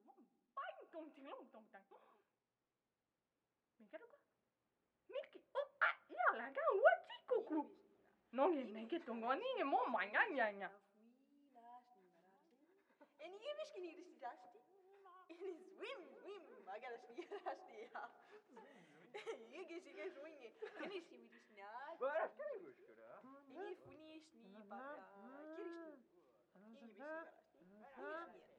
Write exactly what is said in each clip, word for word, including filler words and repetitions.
Pain tong ting long tong tang. Mikä tuko? Mikki. Oh, ah, iyalah kan what kuku. Nongi meke tongo ni mo manga nyanya. En die misschien hier is die dasti. En swim, swim. Maar ga dat niet dasti ja. Hier is hier swingen. En is hier die snaar. Waar kan je dus kunnen? En hier funny is niet baba. Hier is niet. Hier is hier dasti. Hier is niet.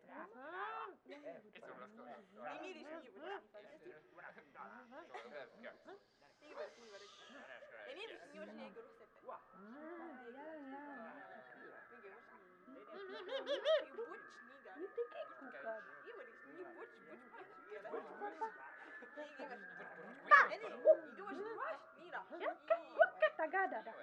En hier is niet wat dasti. En hier is niet wat je gerust hebt. Wah. Kuka tagada da.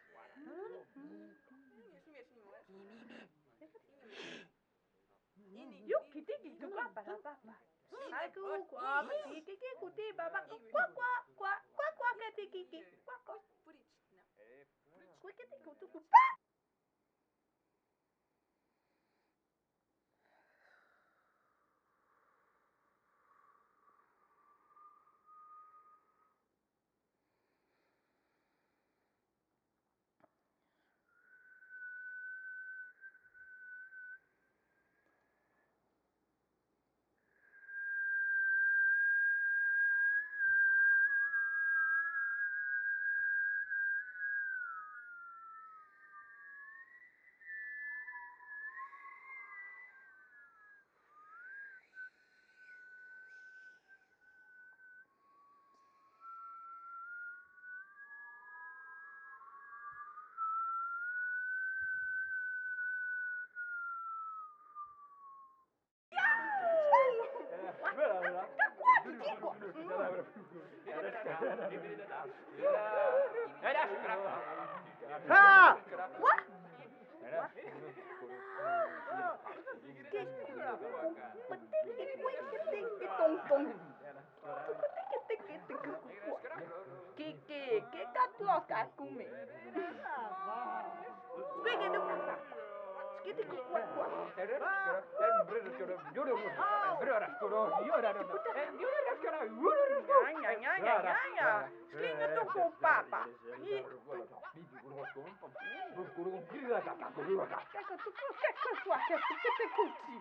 Yuk kita gitu apa apa apa. Aku kuah kiki kiki kuti baba kuah kuah kuah kuah kuah kiki kiki kuah kuah. Kuah kiki kutu kuah. Ha! Wah. Kiki, kita tuas aku me. Sebagai tu apa? Kita kuat kuat. Ya ya ya ya ya. Slinga tu ko papa. Kaka tu ko kaka tua kaka kaka kuti.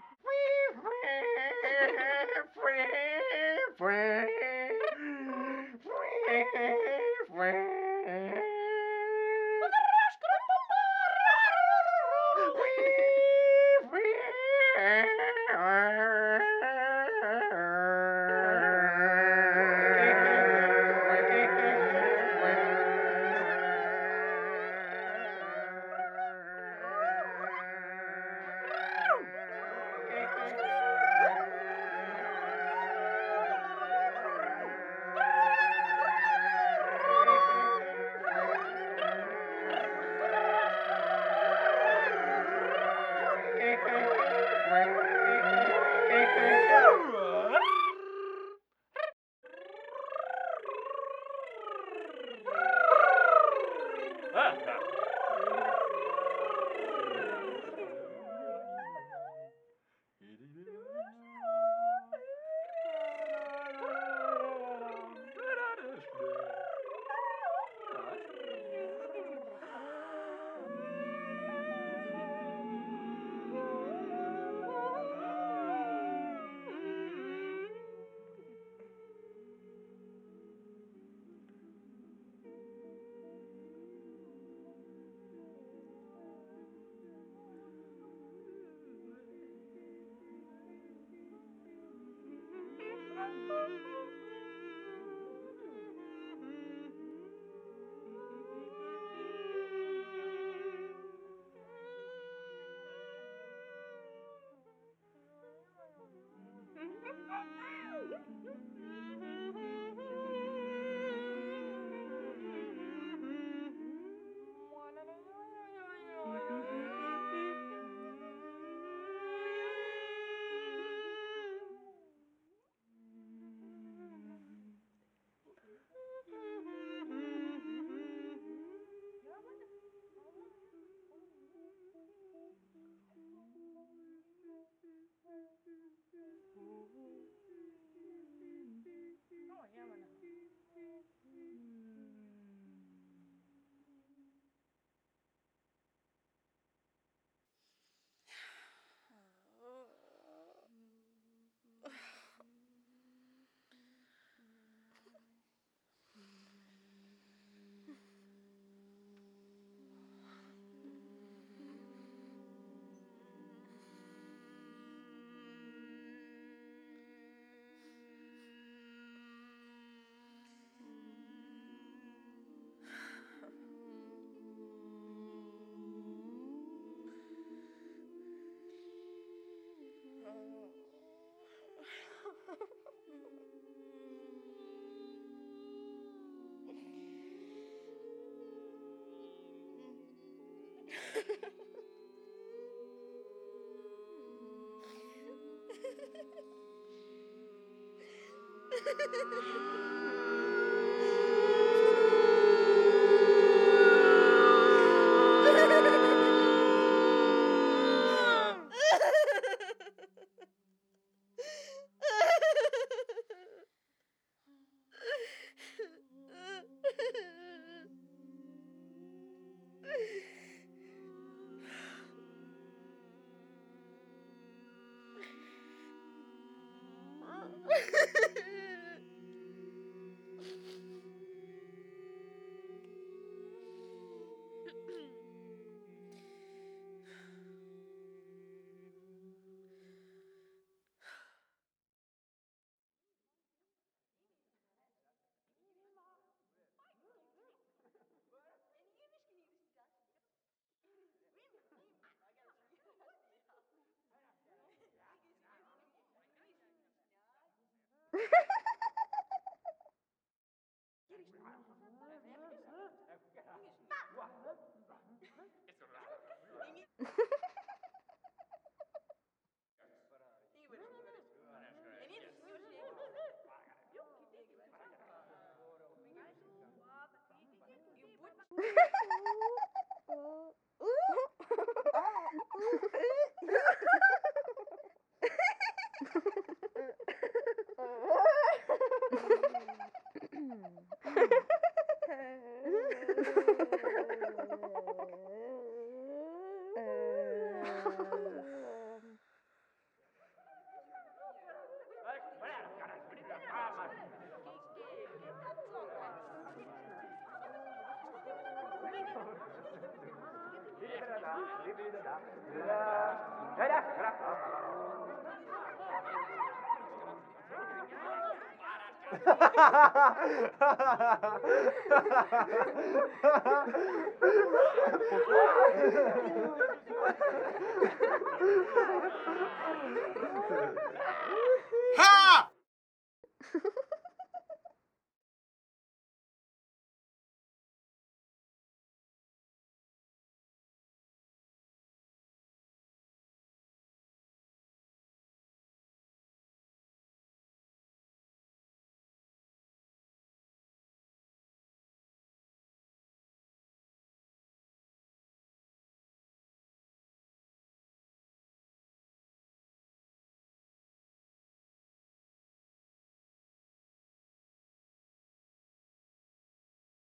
Ha!